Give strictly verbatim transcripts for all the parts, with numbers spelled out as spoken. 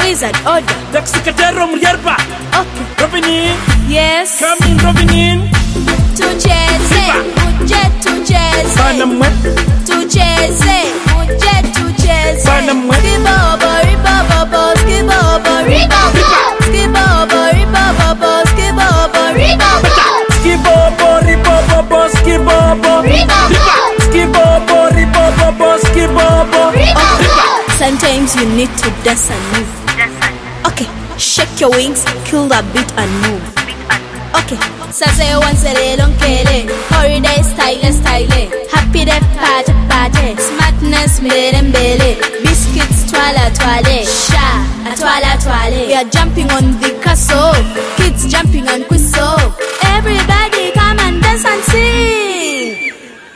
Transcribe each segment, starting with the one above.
Wizard order. Taxicatero Muyerba. Okay. Robin in. Yes. Come in, Robin in. Tucheze, muje tucheze. Banamwe. Tucheze, muje tucheze. Banamwe. Skibobo, ribobobo, skibobo, ribobo. Skibobo, ribobobo, skibobo, ribobo. Skibobo, ribobobo, skibobo. Ribobo. Skibobo, ribobobo, skibobo. Sometimes you need to dance and move. Okay, shake your wings, kill that beat and move. Okay, Saze once a little kele, holiday style style, happy day party party, smartness made and belly, biscuits twala twale, sha twala twale. We are jumping on the castle, kids jumping on quiso. Everybody come and dance and sing.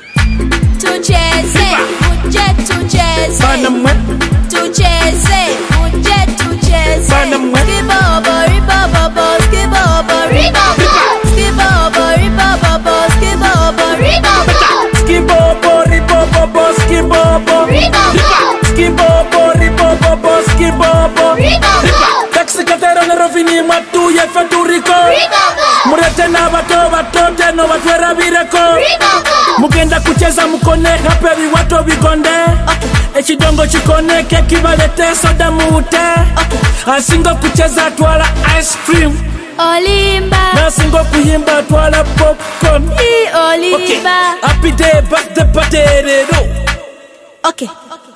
Tucheze, muje tucheze. Banamwe. Tucheze, muje tucheze. Banamwe. Skibobo, ribobobo, skibobo, ribobo. Skibobo, ribobobo, skibobo, ribobo. Skibobo, ribobobo, skibobo. Skibobo, ribobobo, skibobo. Taxicatero ne rovini matu ye fedurico. Murete na bato bato teno batwera bireko. Mugenda kucheza mukone hapevi watu bigonde. Ekidongo chikone keki balete soda mute. Asingo kucheza twala ice cream. Olimba. Nasingo kuyimba twala popcorn. I olimba. Okay. Happy day birthday party. Okay.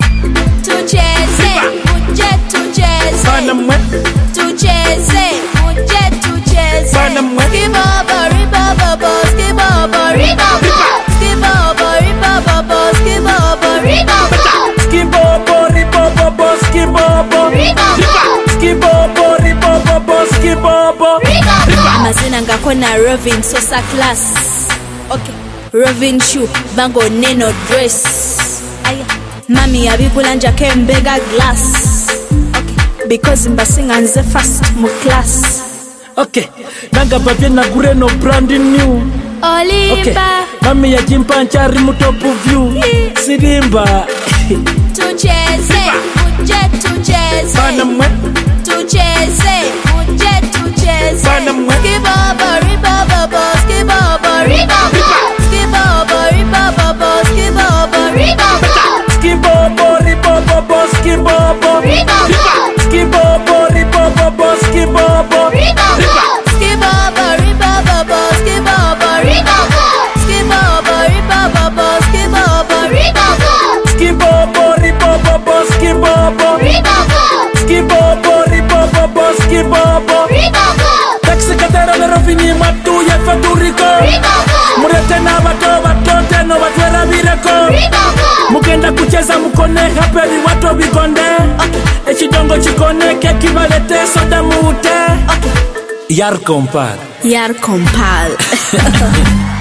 Tucheze, muje tucheze. Banamwe. Tucheze, muje tucheze. Banamwe. Skibobo, ribobobo, skibobo, ribobo. Skibobo, ribobobo, skibobo, ribobo. Skibobo, ribobobo, skibobo. Skibobo, ribobobo, skibobo. Amazina ngakona Rovin Sosa class. Okay. Rovin shoe, bango neno dress. Aya. Mami abigulanja kembega glass. Okay. Because mbasinga nze fast mu class. Okay. Nanga babye na gure no brand new. Olimba. Okay. Mami ya jimpa nchari mu top view. Sirimba. Tucheze, muje tucheze. Banamwe. Tucheze, muje tucheze. Banamwe. Skibobo, ribobobo, skibobo, ribobo. Skibobo, ribobobo, skibobo, ribobo. Skibobo, ribobobo, skibobo. Skibobo, ribobobo, skibobo. Skibobo, ribobobo, skibobo, ribobo. Skibobo, ribobobo, skibobo, ribobo. Skibobo, ribobobo, skibobo. Skibobo, ribobobo, skibobo. Taxicatero ne rovini matu ye fedurico. Murete na bato bato teno batwera bireko. Mugenda kucheza mukone hapevi watu bigonde. Ekidongo chikone keki balete soda mute. Yar compar. Yar compal.